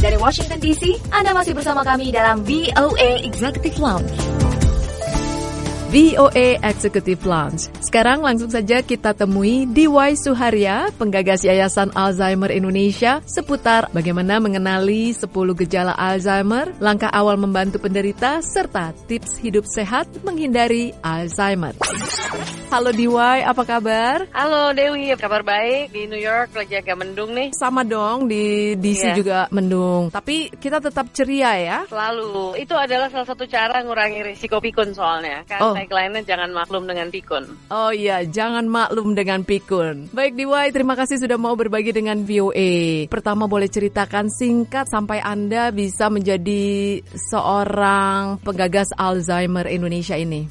Dari Washington DC, Anda masih bersama kami dalam VOA Executive Lounge. VOA Executive Lounge. Sekarang langsung saja kita temui Diwai Suharya, penggagas Yayasan Alzheimer Indonesia, seputar bagaimana mengenali 10 gejala Alzheimer, langkah awal membantu penderita, serta tips hidup sehat menghindari Alzheimer. Halo Diwai, apa kabar? Halo Dewi, kabar baik. Di New York lagi agak mendung nih. Sama dong, di DC juga mendung. Tapi kita tetap ceria ya? Selalu. Itu adalah salah satu cara ngurangi risiko pikun soalnya. Kan tagline-nya jangan maklum dengan pikun. Oh iya, jangan maklum dengan pikun. Baik Diwai, terima kasih sudah mau berbagi dengan VOA. Pertama boleh ceritakan singkat sampai Anda bisa menjadi seorang penggagas Alzheimer Indonesia ini.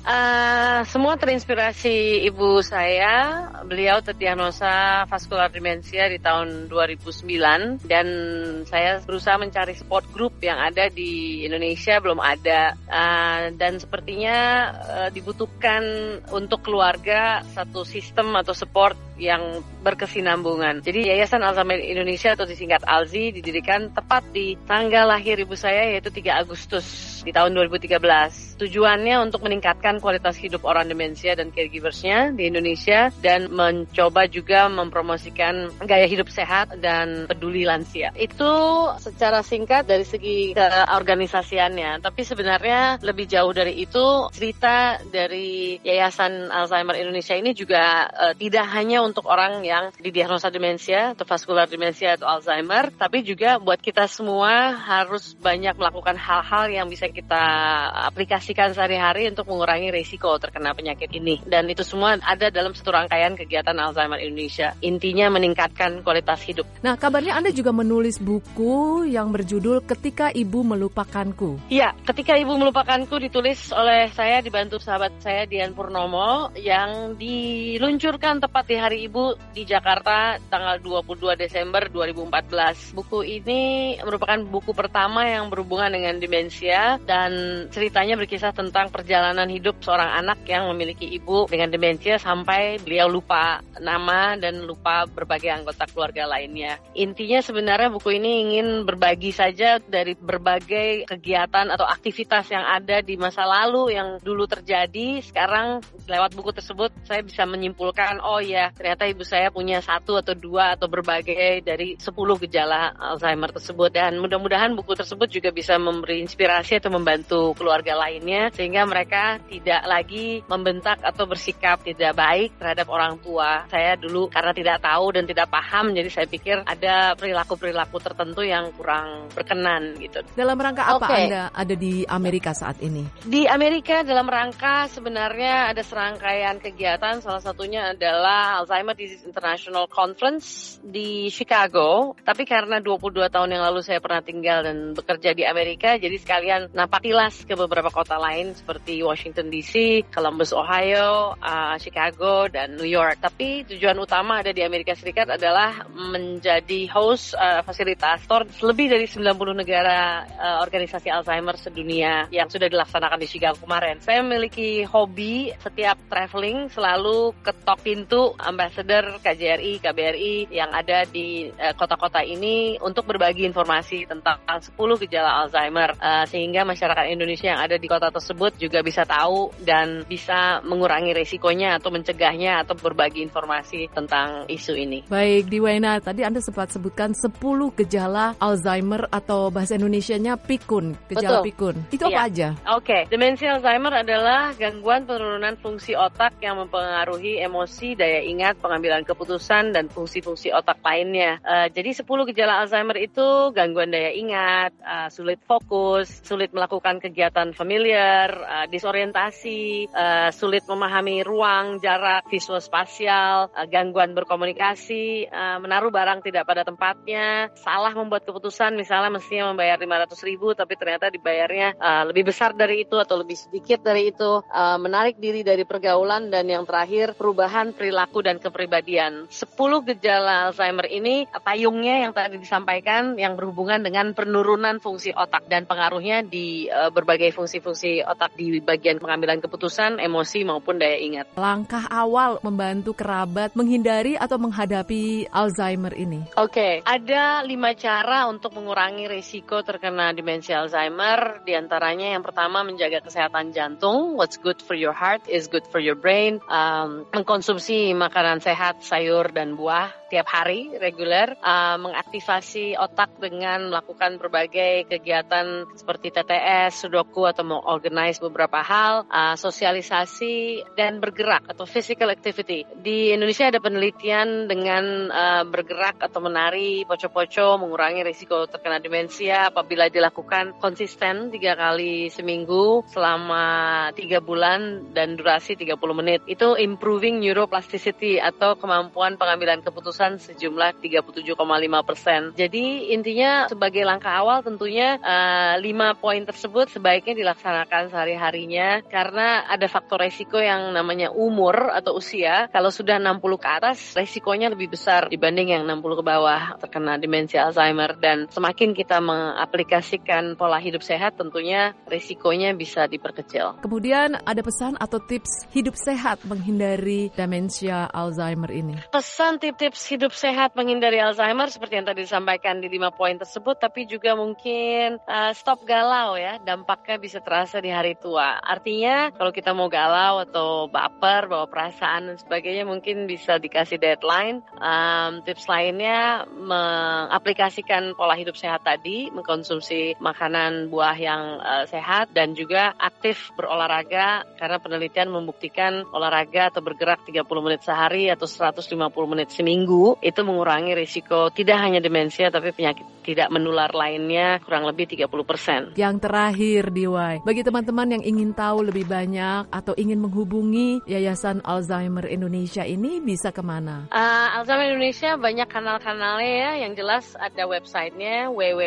Semua terinspirasi ibu saya. Beliau terdiagnosa vascular demensia di tahun 2009 dan saya berusaha mencari support group yang ada di Indonesia, belum ada, dan sepertinya dibutuhkan untuk keluarga satu sistem atau support yang berkesinambungan. Jadi Yayasan Alzheimer Indonesia atau disingkat ALZI didirikan tepat di tanggal lahir ibu saya, yaitu 3 Agustus di tahun 2013. Tujuannya untuk meningkatkan kualitas hidup orang demensia dan caregiversnya di Indonesia dan mencoba juga mempromosikan gaya hidup sehat dan peduli lansia. Itu secara singkat dari segi keorganisasiannya. Tapi sebenarnya lebih jauh dari itu, cerita dari Yayasan Alzheimer Indonesia ini juga tidak hanya untuk orang yang didiagnosa demensia atau vascular demensia atau Alzheimer, tapi juga buat kita semua harus banyak melakukan hal-hal yang bisa kita aplikasikan sehari-hari untuk mengurangi risiko terkena penyakit ini. Dan itu semua ada dalam satu rangkaian kegiatan Alzheimer Indonesia. Intinya meningkatkan kualitas hidup. Nah, kabarnya Anda juga menulis buku yang berjudul Ketika Ibu Melupakanku. Iya, Ketika Ibu Melupakanku ditulis oleh saya, dibantu sahabat saya Dian Purnomo, yang diluncurkan tepat di Hari Ibu di Jakarta tanggal 22 Desember 2014. Buku ini merupakan buku pertama yang berhubungan dengan demensia dan ceritanya berkisah tentang perjalanan hidup seorang anak yang memiliki ibu dengan demensia sampai beliau lupa nama dan lupa berbagai anggota keluarga lainnya. Intinya sebenarnya buku ini ingin berbagi saja dari berbagai kegiatan atau aktivitas yang ada di masa lalu yang dulu terjadi. Sekarang lewat buku tersebut saya bisa menyimpulkan, oh ya, ternyata ibu saya punya 1 atau 2 atau berbagai dari 10 gejala Alzheimer tersebut. Dan mudah-mudahan buku tersebut juga bisa memberi inspirasi atau membantu keluarga lainnya sehingga mereka tidak lagi membentak atau bersikap tidak baik terhadap orang tua. Saya dulu karena tidak tahu dan tidak paham, jadi saya pikir ada perilaku-perilaku tertentu yang kurang berkenan gitu. Dalam rangka apa Anda ada di Amerika saat ini? Di Amerika dalam rangka sebenarnya ada serangkaian kegiatan, salah satunya adalah Alzheimer Disease International Conference di Chicago. Tapi karena 22 tahun yang lalu saya pernah tinggal dan bekerja di Amerika, jadi sekalian nampak kilas ke beberapa kota lain seperti Washington DC, Columbus, Ohio, Chicago, dan New York. Tapi tujuan utama ada di Amerika Serikat adalah menjadi host fasilitator lebih dari 90 negara organisasi Alzheimer sedunia yang sudah dilaksanakan di Chicago kemarin. Saya memiliki hobi setiap traveling selalu ketok pintu ambassador KJRI, KBRI yang ada di kota-kota ini untuk berbagi informasi tentang 10 gejala Alzheimer sehingga masyarakat Indonesia yang ada di kota tersebut juga bisa tahu dan bisa mengurangi resikonya atau mencegahnya atau berbagi informasi tentang isu ini. Baik, Diwaina, tadi Anda sempat sebutkan 10 gejala Alzheimer atau bahasa Indonesianya pikun, gejala pikun. Itu apa aja? Oke, demensia Alzheimer adalah gangguan penurunan fungsi otak yang mempengaruhi emosi, daya ingat, pengambilan keputusan, dan fungsi-fungsi otak lainnya. Jadi 10 gejala Alzheimer itu gangguan daya ingat, sulit fokus, sulit melakukan kegiatan familiar, disorientasi, sulit memahami ruang, jarak, visual spasial, gangguan berkomunikasi, menaruh barang tidak pada tempatnya, salah membuat keputusan, misalnya mestinya membayar 500.000 tapi ternyata dibayarnya lebih besar dari itu atau lebih sedikit dari itu, menarik diri dari pergaulan, dan yang terakhir perubahan perilaku dan kepribadian. 10 gejala Alzheimer ini payungnya yang tadi disampaikan yang berhubungan dengan penurunan fungsi otak dan pengaruhnya di berbagai fungsi-fungsi otak di bagian pengambilan keputusan, emosi maupun daya ingat. Langkah awal membantu kerabat menghindari atau menghadapi Alzheimer ini. Oke, ada 5 cara untuk mengurangi risiko terkena demensia Alzheimer. Di antaranya yang pertama menjaga kesehatan jantung. What's good for your heart is good for your brain. Mengkonsumsi makanan sehat, sayur dan buah tiap hari reguler, mengaktifasi otak dengan melakukan berbagai kegiatan seperti TTS, Sudoku atau mengorganize beberapa hal, sosialisasi dan bergerak atau physical activity. Di Indonesia ada penelitian dengan bergerak atau menari, poco-poco mengurangi risiko terkena demensia apabila dilakukan konsisten 3 kali seminggu selama 3 bulan dan durasi 30 menit. Itu improving neuroplasticity atau kemampuan pengambilan keputusan sejumlah 37,5%. Jadi intinya sebagai langkah awal tentunya 5 poin tersebut sebaiknya dilaksanakan sehari-harinya karena ada faktor resiko yang namanya umur atau usia. Kalau sudah 60 ke atas resikonya lebih besar dibanding yang 60 ke bawah terkena demensia Alzheimer, dan semakin kita mengaplikasikan pola hidup sehat tentunya resikonya bisa diperkecil. Kemudian ada pesan atau tips hidup sehat menghindari demensia Alzheimer ini. Pesan tips hidup sehat menghindari Alzheimer seperti yang tadi disampaikan di 5 poin tersebut, tapi juga mungkin stop galau ya, dampaknya bisa terasa di hari tua. Artinya kalau kita mau galau atau baper, bawa perasaan dan sebagainya mungkin bisa dikasih deadline. Tips lainnya mengaplikasikan pola hidup sehat tadi, mengkonsumsi makanan buah yang sehat dan juga aktif berolahraga karena penelitian membuktikan olahraga atau bergerak 30 menit sehari atau 150 menit seminggu itu mengurangi risiko tidak hanya demensia tapi penyakit tidak menular lainnya kurang lebih 30%. Yang terakhir DY, bagi teman-teman yang ingin tahu lebih banyak atau ingin menghubungi Yayasan Alzheimer Indonesia ini bisa kemana? Alzheimer Indonesia banyak kanal-kanalnya ya, yang jelas ada websitenya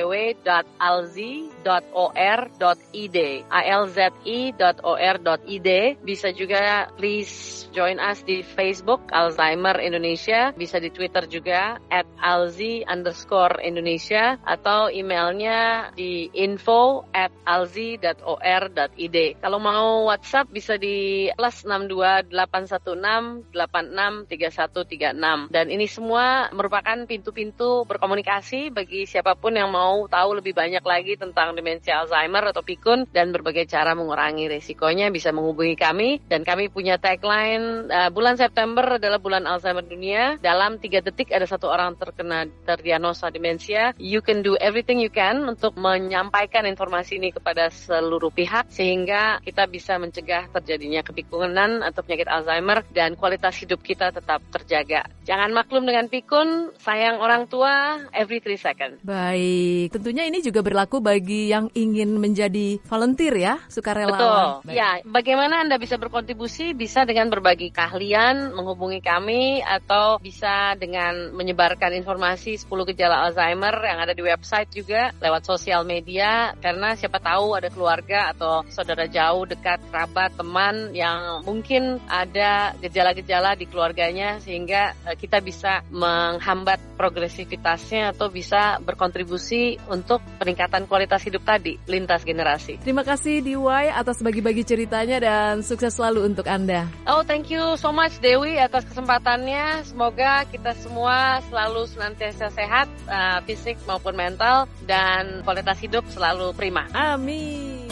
www.alzi.or.id alzi.or.id. Bisa juga please join us di Facebook Alzheimer Indonesia, bisa di Twitter juga @alzi_Indonesia atau emailnya di info@alzi.or.id. Kalau mau WhatsApp bisa di +62 816 86 3136. Dan ini semua merupakan pintu-pintu berkomunikasi bagi siapapun yang mau tahu lebih banyak lagi tentang demensia Alzheimer atau pikun dan berbagai cara mengurangi risikonya bisa menghubungi kami. Dan kami punya tagline bulan September adalah bulan Alzheimer dunia. Dalam 3 detik ada 1 orang terdiagnosa demensia. You can do everything you can untuk menyampaikan informasi ini kepada seluruh pihak sehingga kita bisa mencegah terjadinya kepikunan atau penyakit Alzheimer dan kualitas hidup kita tetap terjaga. Jangan maklum dengan pikun, sayang orang tua every 3 seconds. Baik, tentunya ini juga berlaku bagi yang ingin menjadi volunteer ya, sukarelawan. Betul. Ya, bagaimana Anda bisa berkontribusi? Bisa dengan berbagi keahlian, menghubungi kami, atau bisa dengan menyebarkan informasi 10 gejala Alzheimer yang ada di website juga lewat sosial media, karena siapa tahu ada keluarga atau saudara jauh, dekat, kerabat, teman yang mungkin ada gejala-gejala di keluarganya sehingga kita bisa menghambat progresivitasnya atau bisa berkontribusi untuk peningkatan kualitas hidup tadi lintas generasi. Terima kasih DY atas bagi-bagi ceritanya dan sukses selalu untuk Anda. Oh, thank you so much Dewi atas kesempatannya. Semoga kita semua selalu senantiasa sehat, fisik maupun mental, dan kualitas hidup selalu prima. Amin.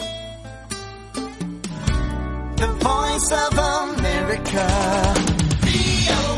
The Voice of America.